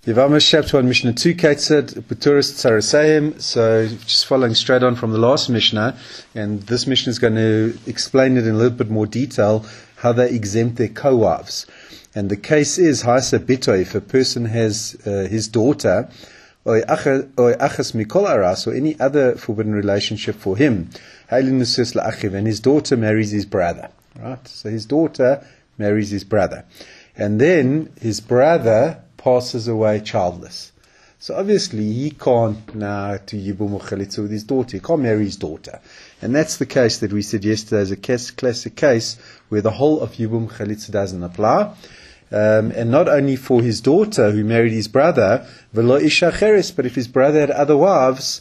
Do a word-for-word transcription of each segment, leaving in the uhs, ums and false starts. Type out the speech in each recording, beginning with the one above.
Yevamos chapter one, Mishnah two, Ketzad, Peturas Tsarasayim. So, just following straight on from the last Mishnah, and this Mishnah is going to explain it in a little bit more detail, how they exempt their co-wives. And the case is, Haisa Bito, if a person has uh, his daughter, or Achas Mikol Aras, or any other forbidden relationship for him, and his daughter marries his brother. Right? So his daughter marries his brother. And then his brother passes away childless. So obviously he can't now to Yibum Chalitza with his daughter. He can't marry his daughter. And that's the case that we said yesterday is a case, classic case where the whole of Yibum Chalitza doesn't apply. Um, and not only for his daughter who married his brother, Velo Isha Cheres, but if his brother had other wives,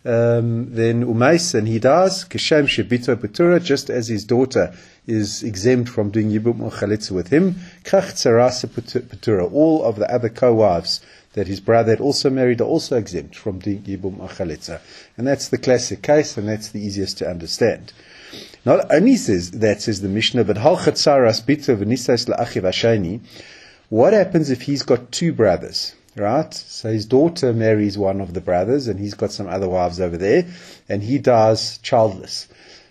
um, then Umais, and he dies, Kishem Shebito Petura, just as his daughter is exempt from doing Yibum or Chalitza with him, Kach Tzarasa Petura, all of the other co-wives that his brother had also married are also exempt from doing Yibum or Chalitza. And that's the classic case, and that's the easiest to understand. Not only says that, says the Mishnah, but Hal Chatzaras Bito V'nisais La'achiv Ashani, what happens if he's got two brothers? Right? So his daughter marries one of the brothers, and he's got some other wives over there, and he dies childless.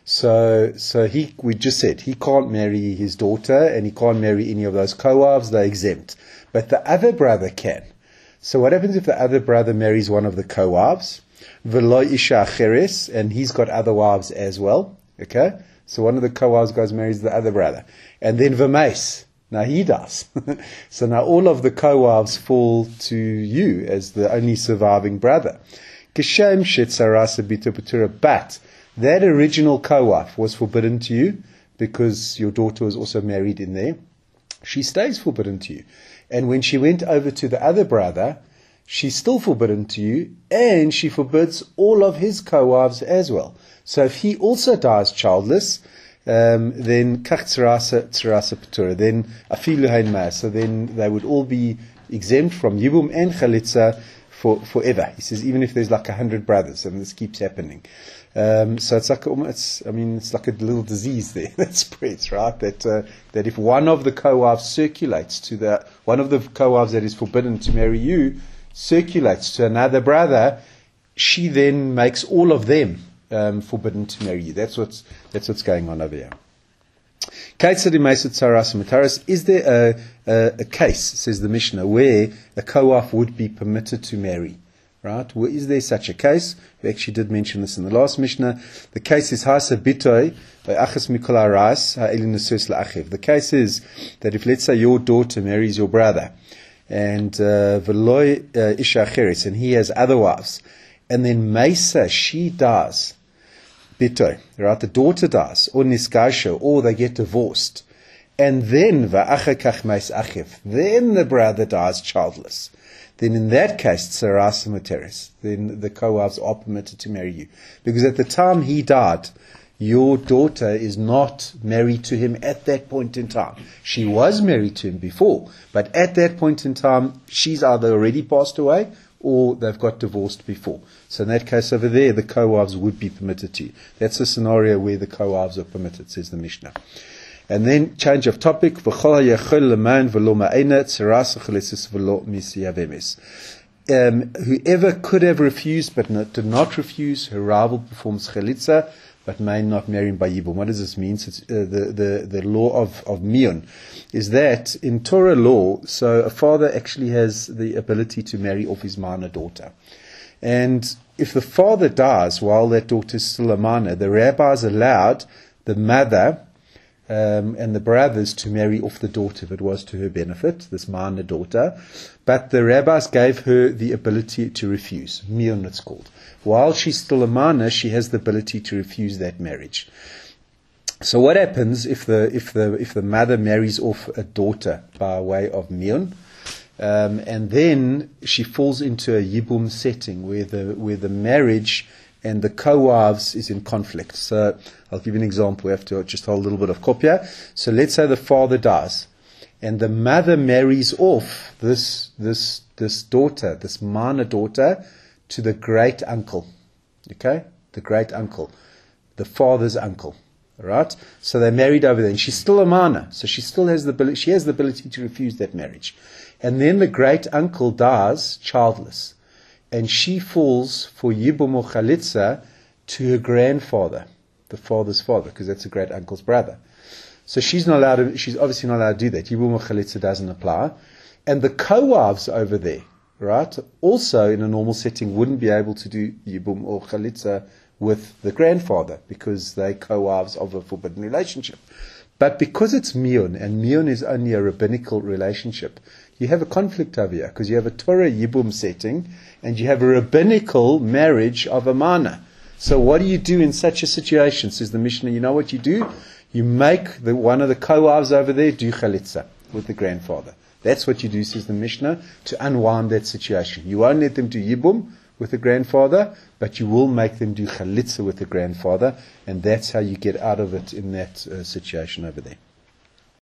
So, so he, we just said, he can't marry his daughter, and he can't marry any of those co-wives, they're exempt. But the other brother can. So what happens if the other brother marries one of the co-wives? V'lo isha acheres, and he's got other wives as well. Okay? So one of the co-wives goes marries the other brother. And then v'meis. Now he does. So now all of the co-wives fall to you as the only surviving brother. Kishem shetzarasa bito petura. But that original co-wife was forbidden to you because your daughter was also married in there. She stays forbidden to you. And when she went over to the other brother, she's still forbidden to you, and she forbids all of his co-wives as well. So if he also dies childless, um, then kach tzarasa tzarasa petura, then afilu hein ma, so then they would all be exempt from Yibum and Chalitza for forever. He says even if there's like a hundred brothers, and this keeps happening. Um, so it's like it's, I mean, it's like a little disease there that spreads, right? That uh, that if one of the co-wives circulates to the one of the co-wives that is forbidden to marry you circulates to another brother, she then makes all of them um, forbidden to marry you. That's what's that's what's going on over here. Is there a, a, a case, says the Mishnah, where a co-wife would be permitted to marry? Right? Well, is there such a case? We actually did mention this in the last Mishnah. The case is Hasa Bitoy by Achas Mikol Aras Ha'elin Nesus La'achiv. The case is that if, let's say, your daughter marries your brother, and Veloy Isha Acheres, and he has other wives, and then Mesa, she dies, Bitoy, right? The daughter dies, or Niskasha, or they get divorced, and then Va'achakach Meis Achiv, then the brother dies childless. Then in that case, Tsarasa Materis, then the co-wives are permitted to marry you. Because at the time he died, your daughter is not married to him at that point in time. She was married to him before, but at that point in time, she's either already passed away or they've got divorced before. So in that case over there, the co-wives would be permitted to you. That's a scenario where the co-wives are permitted, says the Mishnah. And then, change of topic, um, whoever could have refused but not, did not refuse, her rival performs chalitza, but may not marry him by Yibum. What does this mean? So it's, uh, the, the, the law of, of Mion is that in Torah law, so a father actually has the ability to marry off his minor daughter. And if the father dies while that daughter is still a minor, the rabbis allowed the mother Um, and the brothers to marry off the daughter if it was to her benefit, this minor daughter. But the rabbis gave her the ability to refuse. Mion it's called. While she's still a minor, she has the ability to refuse that marriage. So what happens if the if the if the mother marries off a daughter by way of Mion, um, and then she falls into a Yibum setting where the where the marriage and the co-wives is in conflict. So I'll give you an example. We have to just hold a little bit of copia. So let's say the father dies, and the mother marries off this this this daughter, this minor daughter, to the great uncle. Okay, the great uncle, the father's uncle. Right? So they married over there, and she's still a mana, so she still has the ability, she has the ability to refuse that marriage. And then the great uncle dies childless, and she falls for Yibum or Chalitza to her grandfather, the father's father, because that's a great uncle's brother. So she's not allowed to, she's obviously not allowed to do that. Yibum or Chalitza doesn't apply. And the co-wives over there, right, also in a normal setting wouldn't be able to do Yibum or Chalitza with the grandfather, because they're co-wives of a forbidden relationship. But because it's miyun, and miyun is only a rabbinical relationship, you have a conflict over here, because you have a Torah Yibum setting, and you have a rabbinical marriage of a mana. So what do you do in such a situation? Says the Mishnah, you know what you do? You make the one of the co-wives over there do chalitza with the grandfather. That's what you do, says the Mishnah, to unwind that situation. You won't let them do Yibum with the grandfather, but you will make them do chalitza with the grandfather, and that's how you get out of it in that uh, situation over there.